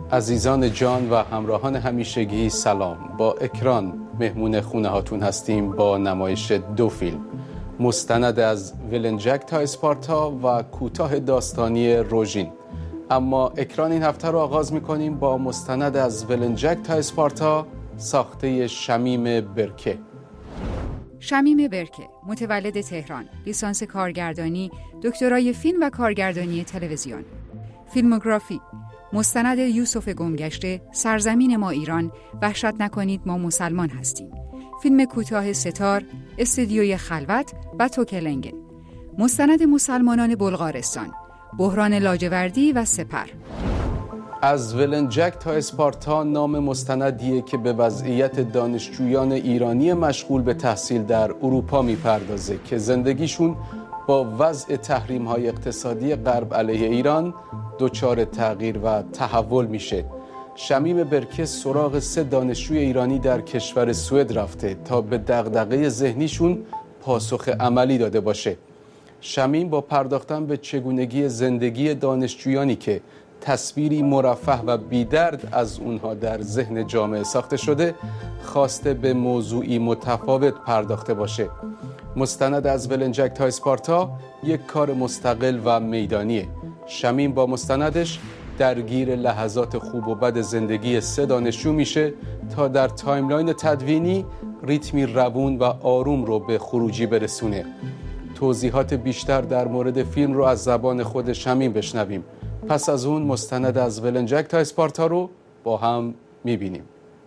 عزیزان جان و همراهان همیشگی سلام. با اکران مهمون خونه هاتون هستیم با نمایش 2 فیلم، مستند از ولنجک تا اسپارتا و کوتاه داستانی روژین. اما اکران این هفته رو آغاز می‌کنیم با مستند از ولنجک تا اسپارتا ساخته شمیم برکه. شمیم برکه متولد تهران، لیسانس کارگردانی، دکترای فیلم و کارگردانی تلویزیون. فیلموگرافی: مستند یوسف گمگشته، سرزمین ما ایران، وحشت نکنید ما مسلمان هستیم. فیلم کوتاه ستار، استودیوی خلوت و توکلنگه. مستند مسلمانان بلغارستان، بحران لاجوردی و سپر. از ولنجک تا اسپارتا نام مستندیه که به وضعیت دانشجویان ایرانی مشغول به تحصیل در اروپا میپردازه که زندگیشون با وضع تحریم‌های اقتصادی غرب علیه ایران دچار تغییر و تحول میشه. شمیم برکه سراغ 3 دانشجوی ایرانی در کشور سوئد رفته تا به دغدغه ذهنیشون پاسخ عملی داده باشه. شمیم با پرداختن به چگونگی زندگی دانشجویانی که تصویری مرفه و بی‌درد از اونها در ذهن جامعه ساخته شده، خواسته به موضوعی متفاوت پرداخته باشه. مستند از ولنجک تا اسپارتا یک کار مستقل و میدانیه. شمیم با مستندش درگیر لحظات خوب و بد زندگی 3 دانشجو میشه تا در تایملاین تدوینی ریتمی روون و آروم رو به خروجی برسونه. توضیحات بیشتر در مورد فیلم رو از زبان خود شمیم بشنویم. پس از اون مستند از ولنجک تا اسپارتا رو با هم میبینیم.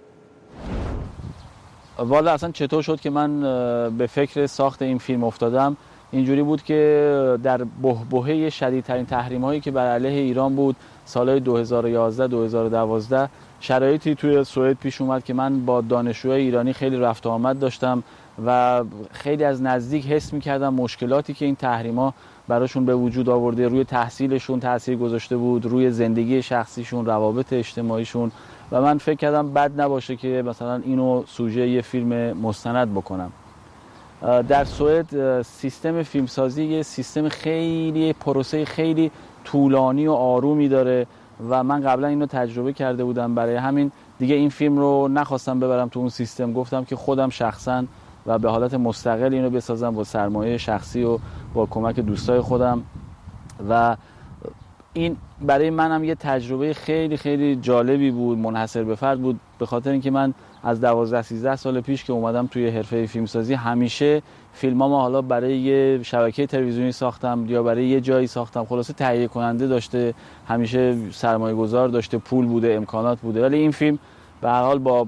والا اصلا چطور شد که من به فکر ساخت این فیلم افتادم؟ اینجوری بود که در بحبوحه شدیدترین تحریم‌هایی که بر علیه ایران بود سالهای 2011 2012 شرایطی توی سوئد پیش اومد که من با دانشجوهای ایرانی خیلی رفت و آمد داشتم و خیلی از نزدیک حس می‌کردم مشکلاتی که این تحریم‌ها براشون به وجود آورده روی تحصیلشون تاثیر گذاشته بود، روی زندگی شخصیشون، روابط اجتماعیشون، و من فکر کردم بد نباشه که مثلا اینو سوژه یه فیلم مستند بکنم. در سوئد سیستم فیلمسازی یه سیستم خیلی پروسه خیلی طولانی و آرومی داره و من قبلا اینو تجربه کرده بودم، برای همین دیگه این فیلم رو نخواستم ببرم تو اون سیستم. گفتم که خودم شخصا و به حالت مستقل اینو بسازم با سرمایه شخصی و با کمک دوستای خودم، و این برای منم یه تجربه خیلی خیلی جالبی بود، منحصر به فرد بود، به خاطر اینکه من از 12-13 سال پیش که اومدم توی حرفه فیلمسازی همیشه فیلمامو حالا برای یه شبکه تلویزیونی ساختم یا برای یه جایی ساختم، خلاصه تهیه کننده داشته، همیشه سرمایه گذار داشته، پول بوده، امکانات بوده، ولی این فیلم به هر حال با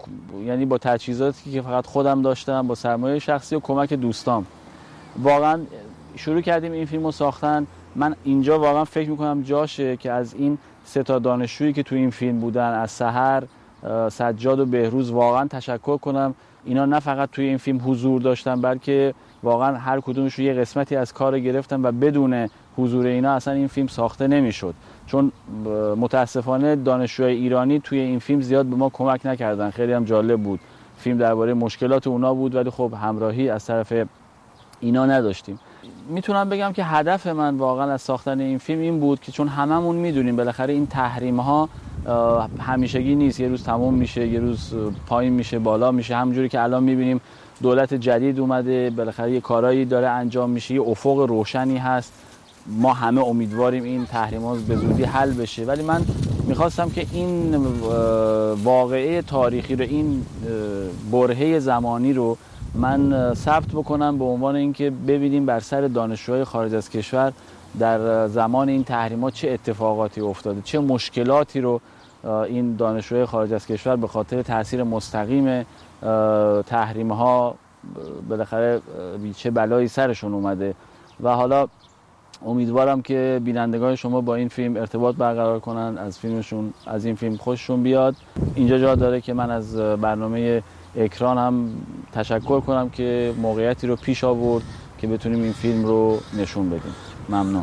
تجهیزاتی که فقط خودم داشتم، با سرمایه شخصی و کمک دوستام واقعا شروع کردیم این فیلمو ساختن. من اینجا واقعا فکر میکنم جاشه که از این 3 دانشجویی که تو این فیلم بودن، از سحر، سجاد و بهروز، واقعا تشکر کنم. اینا نه فقط توی این فیلم حضور داشتن، بلکه واقعا هر کدومشون یه قسمتی از کار گرفتن و بدون حضور اینا اصلا این فیلم ساخته نمیشد. چون متاسفانه دانشجوهای ایرانی توی این فیلم زیاد به ما کمک نکردن. خیلی هم جالب بود، فیلم درباره مشکلات اونا بود ولی خب همراهی از طرف اینا نداشتیم. میتونم بگم که هدف من واقعا از ساختن این فیلم این بود که چون هممون میدونیم بالاخره این تحریم ها همیشگی نیست، یه روز تموم میشه، یه روز پایین میشه، بالا میشه. همونجوری که الان میبینیم دولت جدید اومده، بالاخره یه کارایی داره انجام میشه، یه افق روشنی هست، ما همه امیدواریم این تحریم ها به زودی حل بشه. ولی من میخواستم که این واقعه تاریخی رو، این برهه زمانی رو من ثبت بکنم به عنوان اینکه ببینیم بر سر دانشجوهای خارج از کشور در زمان این تحریم‌ها چه اتفاقاتی افتاده، چه مشکلاتی رو این دانشجوهای خارج از کشور به خاطر تاثیر مستقیم تحریم‌ها بالاخره چه بلایی سرشون اومده. و حالا امیدوارم که بینندگان شما با این فیلم ارتباط برقرار کنن، از این فیلم خوششون بیاد. اینجا جا داره که من از برنامه اکران هم تشکر کنم که موقعیتی رو پیش آورد که بتونیم این فیلم رو نشون بدیم. ممنون.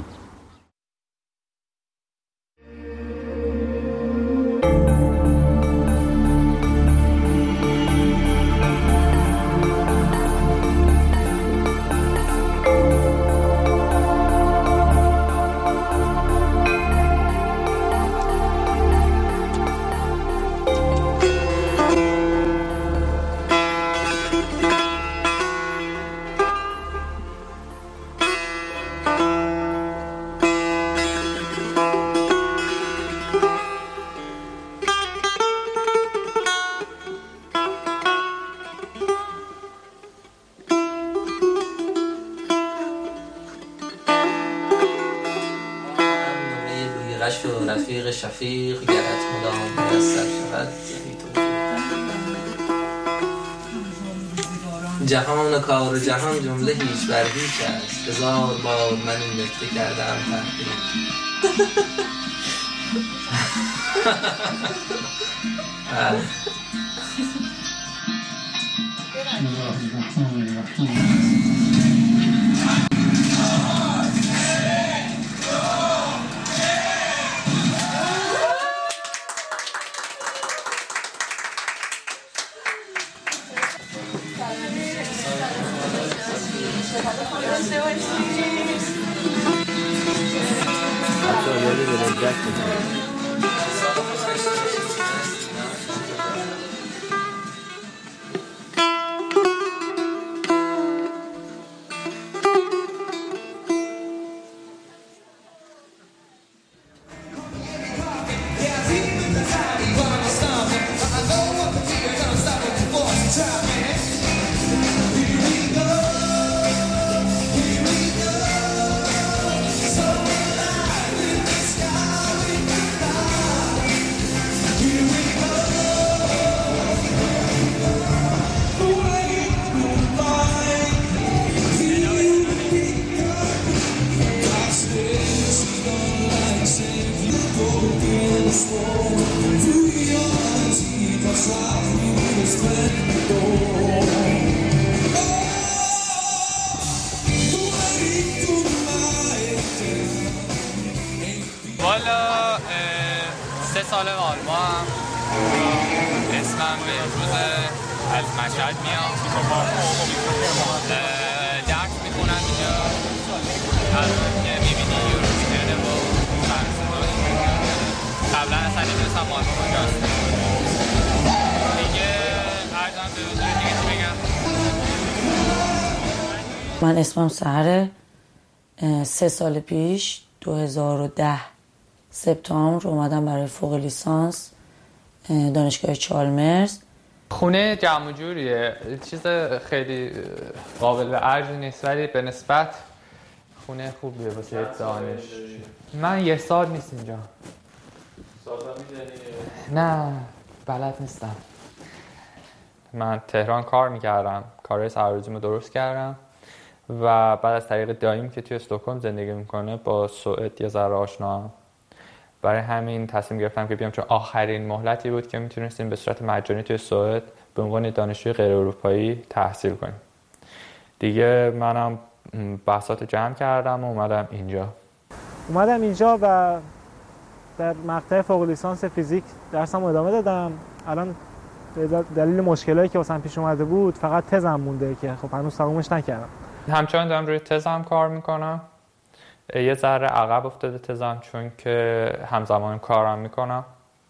رفیق شفیق گرت مدام میسر شود جهان و کار جهان جمله هیچ بر هیچ است 1000 بار من این نکته کردم تحقیق والا 3 سال آلمان اسمم به روز از مشهد میام درس میخونم اینجا الان که میبینی یوروویژن و قبلا اصلا نمیدونستم آلمان کجاست دیگه ارزم به حضور دیگه چی بگم. من اسمم سحره 3 سال پیش 2010 سپتامبر اومدم برای فوق لیسانس دانشگاه چالمرز. خونه جمع جوریه، چیز خیلی قابل به ارج نیست ولی به نسبت خونه خوبیه واسه دانش. من 1 سال نیست اینجا. نه بلد نیستم. من تهران کار میکردم، کارهای سربازیمو درست کردم و بعد از طریق داییم که توی استکهلم زندگی میکنه با سوئد یه ذره آشنام. برای همین تصمیم گرفتم که بیام، چون آخرین مهلتی بود که میتونستیم به صورت مجانی توی سوئد به عنوان دانشجوی غیر اروپایی تحصیل کنیم. دیگه منم بحثات جمع کردم و اومدم اینجا و در مقطع فوق لیسانس فیزیک درسم ادامه دادم. الان دلیل مشکلاتی که واسم پیش اومده بود فقط تزم مونده که خب هنوز تمومش نکردم. همچنان دارم روی تزم کار میکنم. یه ذره عقب افتاده تزم چون که همزمان کارم میکنم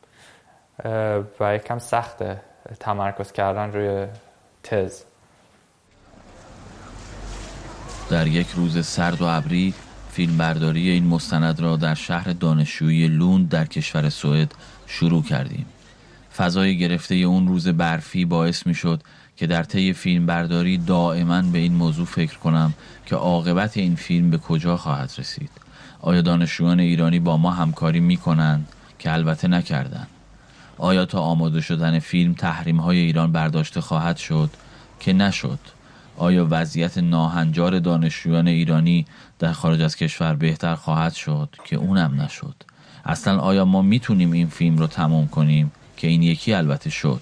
و یکم سخته تمرکز کردن روی تز. در یک روز سرد و ابری فیلمبرداری این مستند را در شهر دانشجویی لوند در کشور سوئد شروع کردیم. فضای گرفته اون روز برفی باعث می شد که در طی فیلمبرداری دائما به این موضوع فکر کنم که عاقبت این فیلم به کجا خواهد رسید. آیا دانشجویان ایرانی با ما همکاری می کنند که البته نکردند؟ آیا تا آماده شدن فیلم تحریم‌های ایران برداشته خواهد شد که نشد؟ آیا وضعیت ناهنجار دانشجویان ایرانی در خارج از کشور بهتر خواهد شد که اونم نشد؟ اصلا آیا ما میتونیم این فیلم رو تمام کنیم که این یکی البته شد؟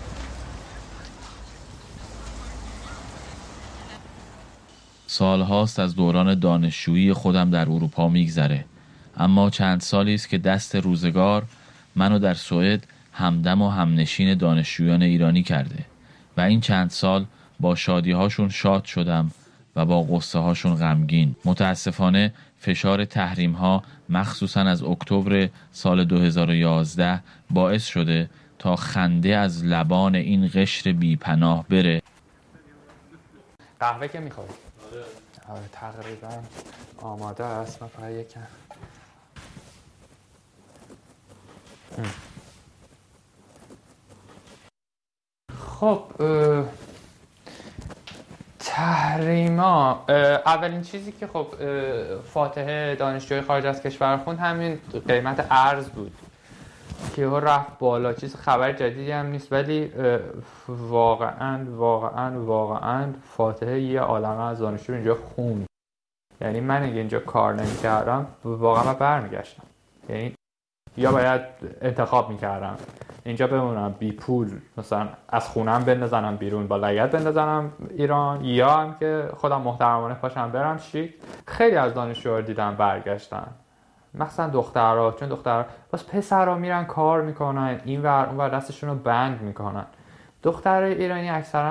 سالهاست از دوران دانشجویی خودم در اروپا میگذره، اما چند سالی است که دست روزگار منو در سوئد همدم و همنشین دانشجویان ایرانی کرده و این چند سال با شادی هاشون شاد شدم و با غصه هاشون غمگین. متاسفانه فشار تحریم ها مخصوصا از اکتبر سال 2011 باعث شده تا خنده از لبان این قشر بی پناه بره. قهوه که میخوای؟ آره تقریبا آماده است. من فقط یکم خب تحریما اولین چیزی که خب فاتحه دانشجوی خارج از کشور خوند همین قیمت ارز بود که رفت بالا. چیز خبر جدیدی هم نیست، ولی واقعا فاتحه یه عالمه از دانشجو اینجا خوند. یعنی من اگه اینجا کار نمی‌کردم واقعا من برمیگشتم، یعنی یا باید انتخاب می‌کردم اینجا بمونم بی پول، مثلا از خونم بندازنم بیرون با لگد بندازنم ایران، یا هم که خودم محترمانه پاشم برم شیک. خیلی از دانشجوها دیدم برگشتن، مثلا دخترها، چون دخترها باز پسرها میرن کار میکنن این ور اون ور دستشون رو بند میکنن. دخترای ایرانی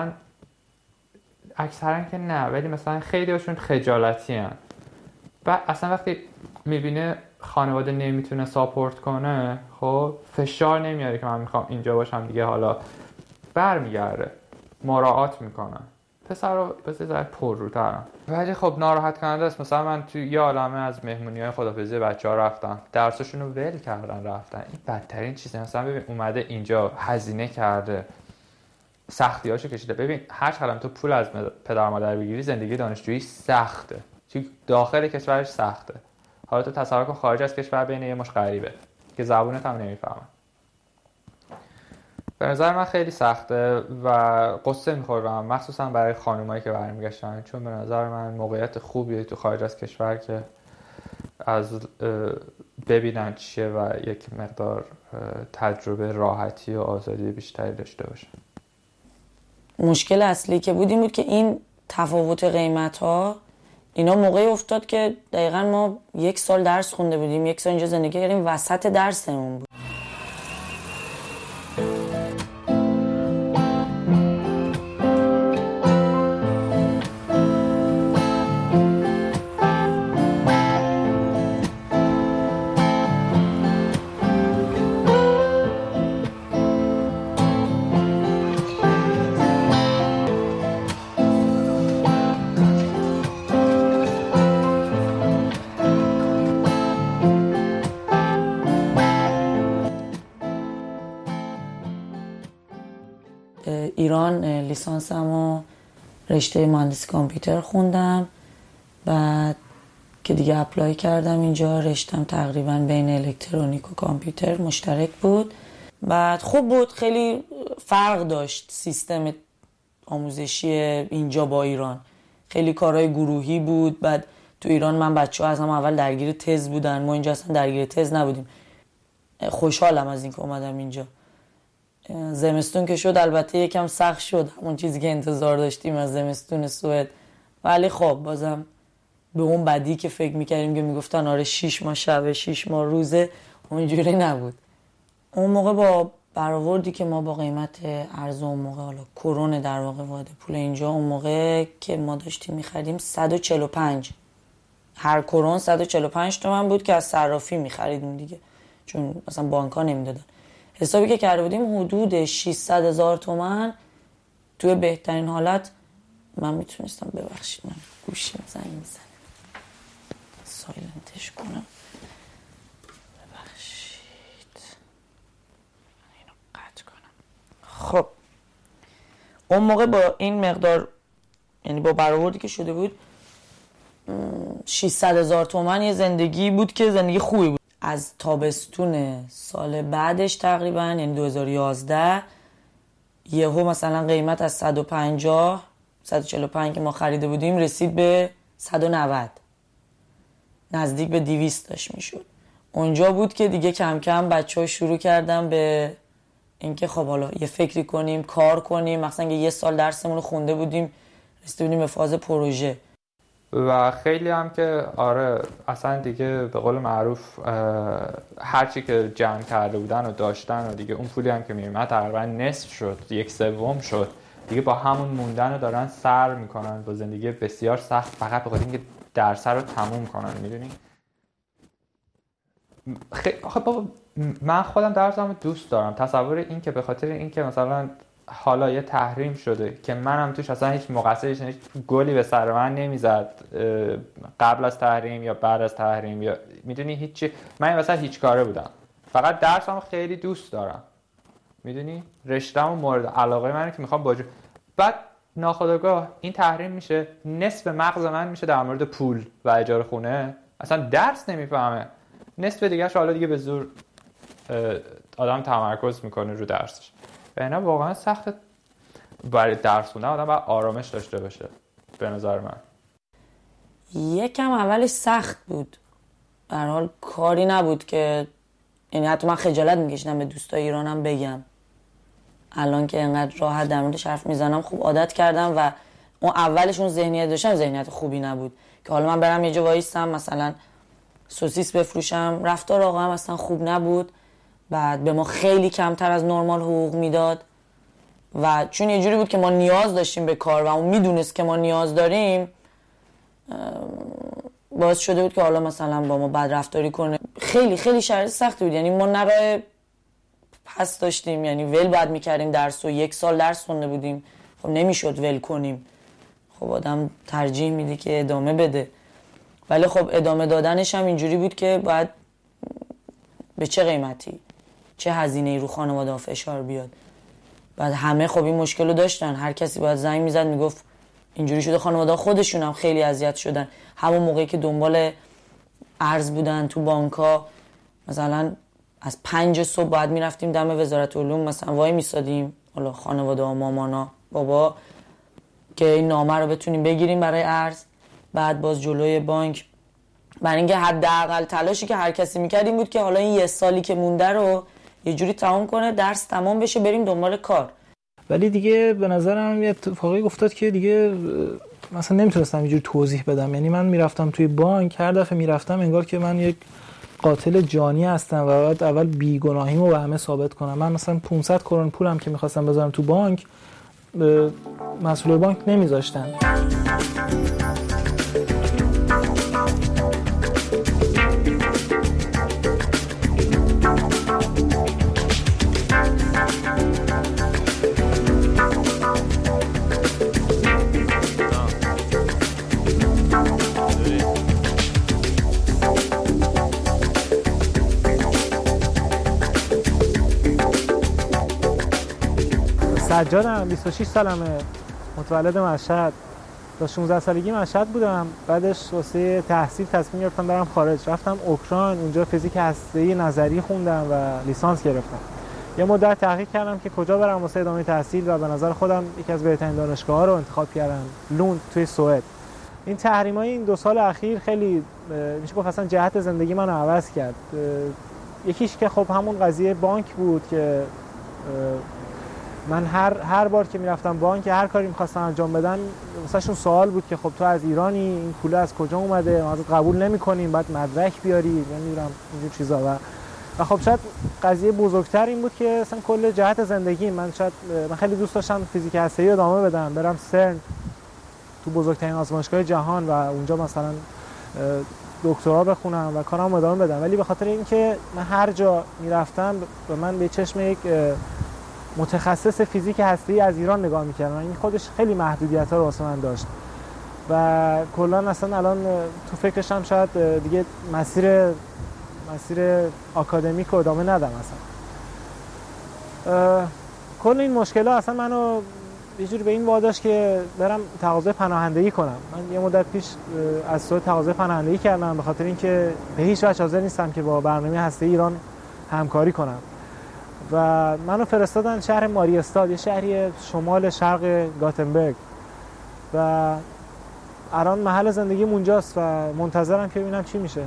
اکثرا که نه، ولی مثلا خیلی هاشون خجالتی هن. و اصلا وقتی میبینه خانواده نمیتونه ساپورت کنه، خب فشار نمیاره که من میخوام اینجا باشم دیگه، حالا برمیگرده مراعات میکنن. پسرها بسیار پرروترن، ولی خب ناراحت کننده است. مثلا من تو یه عالمه از مهمونی‌های خدافظی بچه‌ها رفتم، درساشون رو ول کردن رفتن. این بدترین چیزه. مثلا ببین اومده اینجا هزینه کرده، سختی‌هاشو کشیده. ببین هر چقدر تو پول از پدر و مادر بگیری، زندگی دانشجویی سخته، چون داخل کشورش سخته. حالا تو تصور کن خارج از کشور بین یه مش غریبه که زبونت هم نمیفهمن. به نظر من خیلی سخته و قصه میخورم، مخصوصا برای خانومایی که برمیگشتن، چون به نظر من موقعیت خوبیه تو خارج از کشور که از ببینن چیه و یک مقدار تجربه راحتی و آزادی بیشتری داشته باشن. مشکل اصلی که بود این بود که این تفاوت قیمت‌ها اینا موقعی افتاد که دقیقاً ما 1 سال درس خونده بودیم، 1 سال اینجا زندگی کردیم، وسط درسمون بود. ایران لیسانسمو رشته مهندسی کامپیوتر خوندم، بعد که دیگه اپلای کردم اینجا رشتم تقریبا بین الکترونیک و کامپیوتر مشترک بود. بعد خوب بود، خیلی فرق داشت سیستم آموزشی اینجا با ایران، خیلی کارهای گروهی بود. بعد تو ایران من بچه‌ها از هم اول درگیر تز بودن، ما اینجا اصلا درگیر تز نبودیم. خوشحالم از اینکه اومدم اینجا. زمستون که شد البته یکم سخت شد، همون چیزی که انتظار داشتیم از زمستون سوئد، ولی خب بازم به اون بدی که فکر میکردیم که میگفتن آره 6 ماه شبه 6 ماه روزه، اونجوری نبود. اون موقع با برآوردی که ما با قیمت ارز اون موقع، حالا کرون در واقع واحد پول اینجا، اون موقع که ما داشتیم میخریدیم 145 هر کرون 145 تومن بود که از صرافی میخریدیم دیگه، چون مثلا بانک‌ها نمیدادن. حسابی که کرده بودیم حدود 600,000 تومان توی بهترین حالت. من میتونستم، ببخشید من گوشیم زنگ میزنه، سایلنتش کنم، ببخشید اینو قطع کنم. خب اون موقع با این مقدار، یعنی با برآوردی که شده بود 600,000 تومان یه زندگی بود که زندگی خوبی بود. از تابستون سال بعدش تقریبا، یعنی 2011 یهو مثلا قیمت از 150 145 که ما خریده بودیم رسید به 190، نزدیک به 200 داشت میشد. اونجا بود که دیگه کم کم بچه‌ها شروع کردن به اینکه خب حالا یه فکری کنیم، کار کنیم. مثلا که 1 سال درسمون رو خونده بودیم، رسیده بودیم به فاز پروژه. و خیلی هم که آره اصلا دیگه به قول معروف هرچی که جمع کرده بودن و داشتن و دیگه اون پولی هم که میومد تقریبا نصف شد، 1/3 شد دیگه. با همون موندن رو دارن سر میکنن با زندگی بسیار سخت، فقط به خاطر اینکه درس رو تموم کنن. میدونی خب بابا من خودم درسم دوست دارم. تصور این که به خاطر اینکه مثلا حالا یه تحریم شده که منم توش اصلا هیچ مقصرش، هیچ گلی به سر من نمیزد قبل از تحریم یا بعد از تحریم، یا میدونی هیچی، من مثلا هیچ کاره بودم، فقط درسم خیلی دوست دارم. میدونی رشته‌م مورد علاقه منه که میخوام بعد ناخودآگاه این تحریم میشه، نصف مغز من میشه در مورد پول و اجاره خونه، اصلا درس نمیفهمه، نصف دیگه‌اش حالا دیگه به زور آدم تمرکز میکنه رو درسش. و اینا واقعا سخته. برای درس خوندن آدم باید آرامش داشته باشه به نظر من. یکم اولش سخت بود، به هر حال کاری نبود که یعنی حتی من خجالت میکشیدم به دوستای ایرانم بگم. الان که انقدر راحت در موردش حرف میزنم خوب عادت کردم و اون اولش اون ذهنیت داشتم، ذهنیت خوبی نبود که حالا من برم یه جا وایسم مثلا سوسیس بفروشم. رفتار آقا هم اصلا خوب نبود، بعد به ما خیلی کمتر از نرمال حقوق میداد و چون یه جوری بود که ما نیاز داشتیم به کار و اون میدونست که ما نیاز داریم، باعث شده بود که حالا مثلا با ما بد رفتاری کنه. خیلی خیلی شرایط سختی بود، یعنی ما نه راه پس داشتیم، یعنی ول باید میکردیم درس و 1 سال درس خونده بودیم، خب نمیشد ول کنیم، خب آدم ترجیح میده که ادامه بده. ولی خب ادامه دادنش هم اینجوری بود که باید به چه قیمتی، چه هزینه‌ای رو خانواده فشار بیاد. بعد همه خب این مشکل رو داشتن، هر کسی باید زنگ میزد میگفت اینجوری شده. خانواده خودشون هم خیلی اذیت شدن همون موقعی که دنبال ارز بودن تو بانک‌ها. مثلا از 5 صبح باید میرفتیم دم وزارت علوم مثلا وای میسادیم، حالا خانواده ها، مامانا، بابا، که این نامه رو بتونیم بگیریم برای ارز. بعد باز جلوی بانک، برای اینکه حداقل تلاشی که هر کسی میکرد این بود که حالا این 1 سالی که مونده رو یه جوری تمام کنه، درس تمام بشه، بریم دنبال کار. ولی دیگه به نظرم یه اتفاقی افتاد که دیگه مثلا نمیتونستم اینجوری توضیح بدم. یعنی من میرفتم توی بانک، هر دفعه میرفتم انگار که من یک قاتل جانی هستم و باید اول بیگناهیمو به همه ثابت کنم. من مثلا 500 کرون پولم که میخواستم بذارم تو بانک، مسئول بانک نمیذاشتن. سجادم، 26 سالمه، متولد مشهد. تا 16 سالگی مشهد بودم، بعدش واسه تحصیل تصمیم گرفتم برم خارج. رفتم اوکراین، اونجا فیزیک هسته‌ای نظری خوندم و لیسانس گرفتم. یه مدت تحقیق کردم که کجا برم واسه ادامه تحصیل و به نظر خودم یکی از بهترین دانشگاه‌ها رو انتخاب کردم، لوند توی سوئد. این تحریم‌های این 2 سال اخیر خیلی میشه گفت اصلا جهت زندگی منو عوض کرد. یکیش که خب همون قضیه بانک بود که من هر بار که میرفتم بانک، هر کاری می‌خواستم انجام بدن، واسهشون سوال بود که خب تو از ایرانی، این پول از کجا اومده، ما ازت قبول نمی‌کنیم، بعد مدرک بیاری، نمیدونم اینجور چیزا. و خب شاید قضیه بزرگتر این بود که اصلا کل جهت زندگی من خیلی دوست داشتم فیزیک هسته‌ای ادامه بدم، برم سرن تو بزرگترین آزمایشگاه جهان و اونجا مثلا دکترا بخونم و کارم ادامه بدم. ولی به خاطر اینکه من هر جا میرفتم به من به چشم یک متخصص فیزیک هسته‌ای از ایران نگاه می‌کردن، این خودش خیلی محدودیت‌ها رو واسه من داشت و کلاً اصلا الان تو فکرشم شاید دیگه مسیر آکادمیک رو ادامه ندم. اصلا کل این مشکل‌ها اصلا منو یه جوری به این واداشت که برم تقاضای پناهندگی کنم. من یه مدت پیش از سوئد تقاضای پناهندگی کردم به خاطر اینکه به هیچ وجه حاضر نیستم که با برنامه هسته‌ای ایران همکاری کنم و منو فرستادن شهر ماریستاد، یه شهری شمال شرق گاتنبرگ و الان محل زندگیم اونجاست و منتظرم که ببینم چی میشه.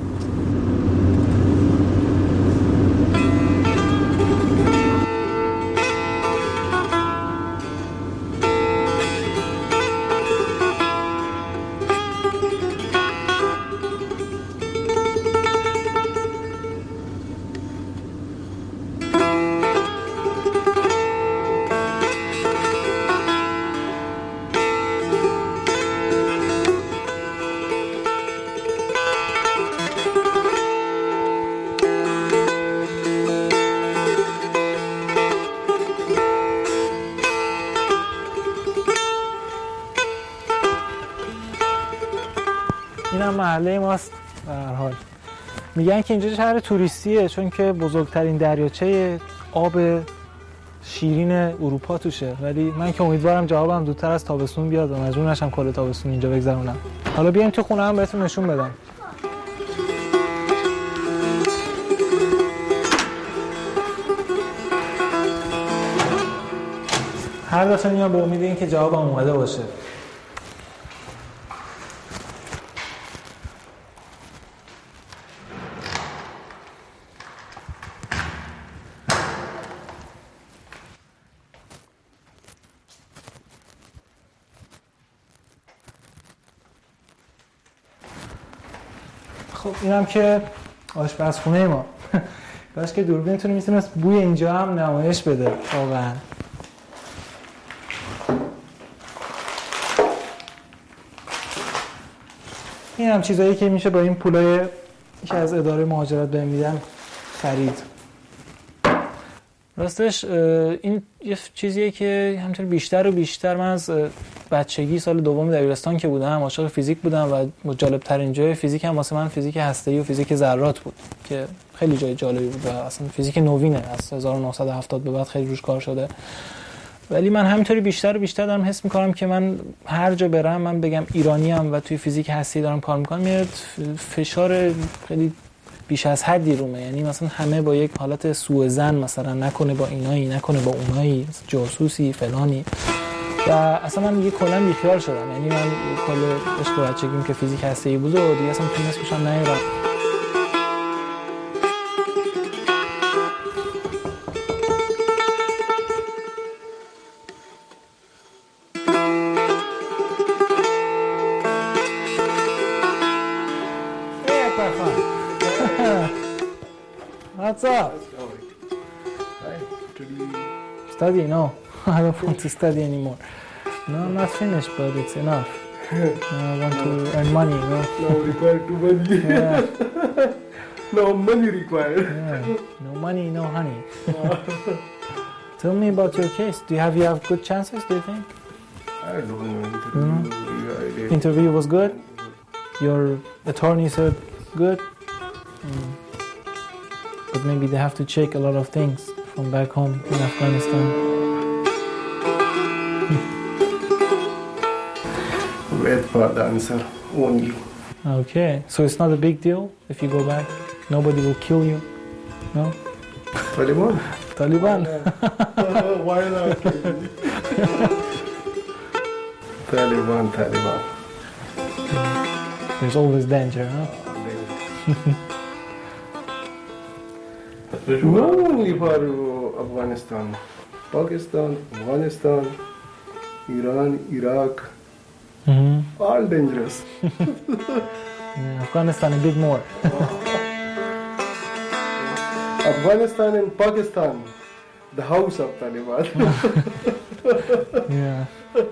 اینم محله ماست. به هر حال میگن که اینجا شهر توریستیه چون که بزرگترین دریاچه آب شیرین اروپا توشه، ولی من که امیدوارم جوابم زودتر از تابستون بیاد و مجبور نشم کل تابستون اینجا بگذرونم. حالا بیاین تو خونه هم بهتون نشون بدم. هر دفعه میام به امید این که جوابم اومده باشه. خب اینم که آشپزخونه ما. کاش که دوربینتون میتونست بوی اینجا هم نمایش بده واقعا. این هم چیزایی که میشه با این پولای که از اداره مهاجرت بهم میدن خرید. راستش این یه چیزیه که همینطور بیشتر و بیشتر من از بچگی سال دوم دبیرستان که بودم عاشق فیزیک بودم و جالب ترین جای فیزیک هم واسه من فیزیک هسته‌ای و فیزیک ذرات بود که خیلی جای جالبی بود و اصلا فیزیک نوینه، از 1970 به بعد خیلی روش کار شده. ولی من همینطوری بیشتر و بیشتر دارم حس میکنم که من هر جا برم من بگم ایرانیم و توی فیزیک هستی دارم کار میکنم، میاد فشار خیلی بیش از حدی رومه. یعنی مثلا همه با یک حالت سوء ظن، مثلا نکنه با اینایی، نکنه با اونایی، جاسوسی فلانی، و اصلا من دیگه کلا بیخیال شدم. یعنی من کل عشق بچگیم که فیزیک هسته‌ای بود و دیگه اصلا تو اسمش هم نیارم. What's up? Study? No, I don't want to study anymore. No, I'm not finished, but it's enough. No, I want to earn money, no? No, required to money. Yeah. No money required. Yeah. No money, no honey. Tell me about your case. Do you have good chances, do you think? I don't know. Interview was good? Your attorney said good? But maybe they have to check a lot of things from back home in Afghanistan. Wait for the answer only. Okay, so it's not a big deal if you go back? Nobody will kill you? No? Taliban? Taliban? Why not? Taliban. There's always danger, huh? No only for Afghanistan, Pakistan, Afghanistan, Iran, Iraq, all dangerous. Yeah, Afghanistan a bit more. Afghanistan and Pakistan, the house of Taliban. Yeah.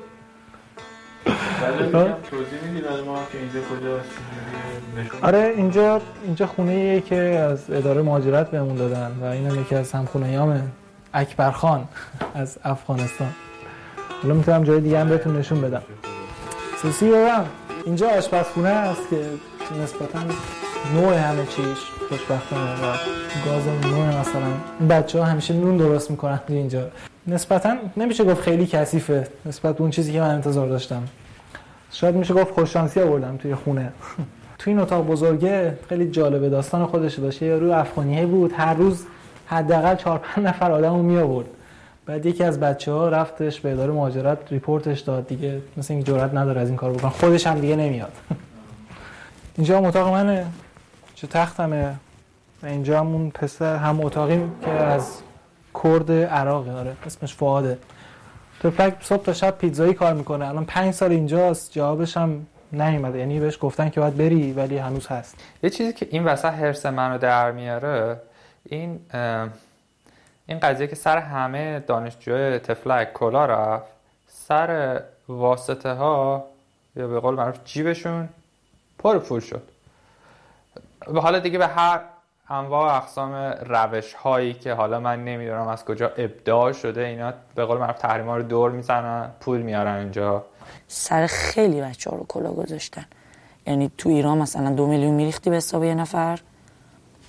آره اینجا خونه‌ایه که از اداره مهاجرت بهمون دادن و اینم یکی از همخونه‌هامه، اکبر خان از افغانستان. حالا میتونم جای دیگه هم بهتون نشون بدم. سوسی برم اینجا آشپزخونه است که نسبتاً نوع همه چیش خوشبختانه و گاز نوع، مثلا بچه‌ها همیشه نون درست میکنن اینجا. نسبتاً نمیشه گفت خیلی کثیفه نسبت به اون چیزی که من انتظار داشتم. شاید میشه گفت خوششانسی آوردم توی خونه. توی این اتاق بزرگه خیلی جالبه، داستان خودش داشت. یه رو افغانیه بود، هر روز حداقل 4-5 نفر آدمو می آورد. بعد یکی از بچه‌ها رفتش به اداره مهاجرت ریپورتش داد، دیگه مثلا این جرئت نداره از این کارو بکنه، خودش هم دیگه نمیاد. اینجا هم اتاق منه، چه تختمه و اینجا هم اون پسر هم اتاقیم که از کرد عراقه، داره اسمش فؤاده. تو فکر صبح تا شب پیتزایی کار میکنه، الان 5 سال اینجاست، جوابش هم نیومده. یعنی بهش گفتن که باید بری ولی هنوز هست. یه چیزی که این وسط حرص منو در میاره این قضیه که سر همه دانشجوی تفلک کلا رفت، سر واسطه ها یا به قول معروف جیبشون پر پول شد. حالا دیگه به هر انواع اقسام روش هایی که حالا من نمیدونم از کجا ابداع شده، اینا به قول معروف تحریما رو دور میزنن، پول میارن اینجا. سر خیلی بچه‌ها رو کلا گذاشتن. یعنی تو ایران مثلا 2 میلیون میریختی به حساب یه نفر،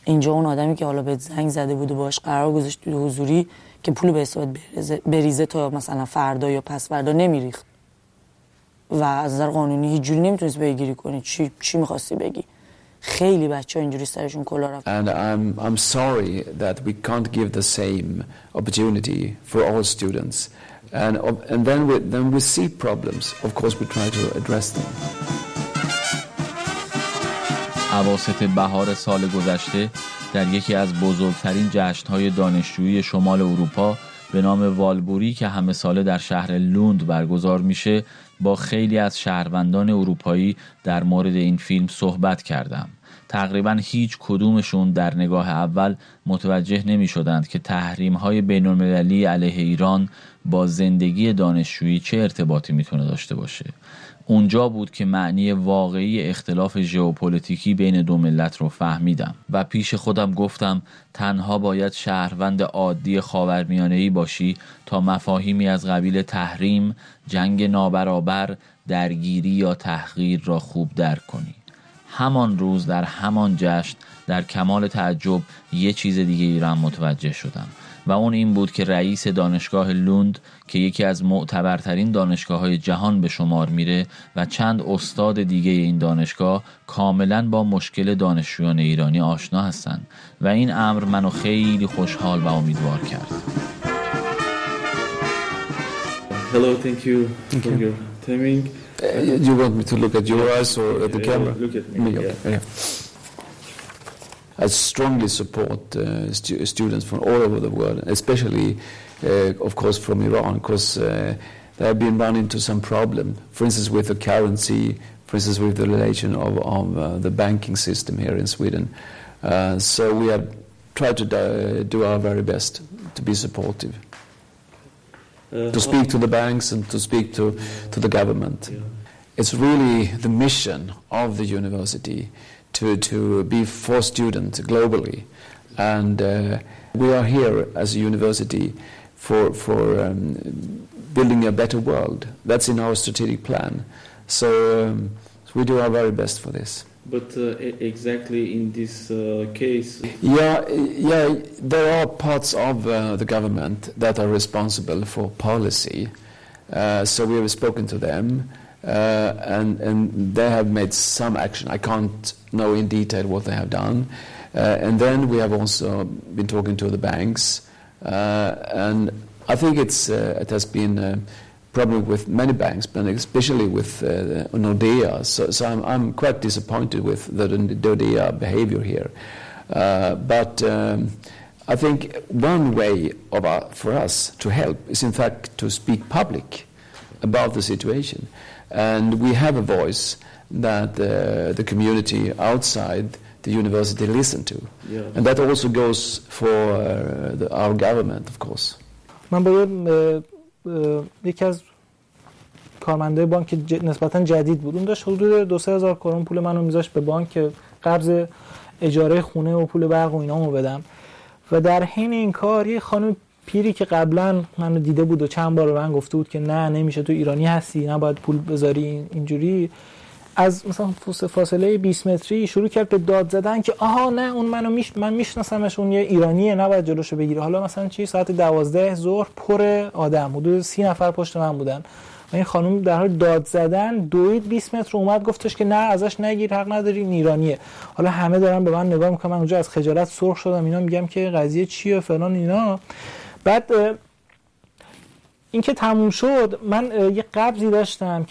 اینجا اون آدمی که حالا بهت زنگ زده بود و باش قرار گذاشت توی حضوری که پول به حسابت بریزه تا مثلا فردا یا پس فردا نمیریخت و از نظر قانونی هیچ جوری نمیتونست پیگیری کنی. چی می‌خواستی بگی؟ خیلی بچه‌ها اینجوری سرشون کلا رفت. And I'm sorry that we can't give the same opportunity for all students. And then we see problems. Of course we try to address them. اواسط بهار سال گذشته در یکی از بزرگترین جشن‌های دانشجویی شمال اروپا به نام والبوری که همه ساله در شهر لوند برگزار میشه با خیلی از شهروندان اروپایی در مورد این فیلم صحبت کردم. تقریبا هیچ کدومشون در نگاه اول متوجه نمی شدند که تحریم‌های بین‌المللی علیه ایران با زندگی دانشجویی چه ارتباطی میتونه داشته باشه. اونجا بود که معنی واقعی اختلاف ژئوپلیتیکی بین دو ملت رو فهمیدم و پیش خودم گفتم تنها باید شهروند عادی خاورمیانه‌ای باشی تا مفاهیمی از قبیل تحریم، جنگ نابرابر، درگیری یا تحقیر را خوب درک کنی. همان روز در همان جشن در کمال تعجب یه چیز دیگه ایران متوجه شدم و اون این بود که رئیس دانشگاه لوند که یکی از معتبرترین دانشگاه‌های جهان به شمار میره و چند استاد دیگه این دانشگاه کاملاً با مشکل دانشجویان ایرانی آشنا هستند و این امر منو خیلی خوشحال و امیدوار کرد. Hello, thank you for your timing. You want me to look at your eyes or at the camera? Look at me. Yeah. I strongly support students from all over the world, especially, of course, from Iran, because they have been run into some problem. For instance, with the currency, for instance, with the relation of the banking system here in Sweden. So we have tried to do our very best to be supportive. To speak to the banks and to speak to the government. Yeah. It's really the mission of the university to be for students globally. And we are here as a university for building a better world. That's in our strategic plan. So we do our very best for this. But exactly in this case... Yeah, there are parts of the government that are responsible for policy. So we have spoken to them, and they have made some action. I can't know in detail what they have done. And then we have also been talking to the banks. And I think it has been... problem with many banks, but especially with Nordea. So I'm quite disappointed with the Nordea behavior here. But I think one way for us to help is, in fact, to speak public about the situation. And we have a voice that the community outside the university listen to. Yeah. And that also goes for our government, of course. یکی از کارمندای بانک که نسبتاً جدید بود، اون داشت حدود 2-3 هزار کرون پول منو میذاشت به بانک که قرض اجاره خونه و پول برق و اینامو بدم و در حین این کار یه خانم پیری که قبلا منو دیده بود و چند بار به من گفته بود که نه نمیشه، تو ایرانی هستی، نباید پول بذاری، اینجوری از مثلا فاصله 20 متری شروع کرد به داد زدن که آها نه اون من میشناسمش، اون یه ایرانیه، نباید جلوشو بگیره. حالا مثلا ساعت 12 ظهر پر آدم، حدود 30 نفر پشت من بودن و این خانم در حال داد زدن دوید 20 متر اومد گفتش که نه ازش نگیر، حق نداری، این ایرانیه. حالا همه دارن به من نگاه میکنن، من اونجا از خجالت سرخ شدم، اینا میگم که قضیه چیه فلان اینا. بعد این که تموم شد من یه قبضی داشتم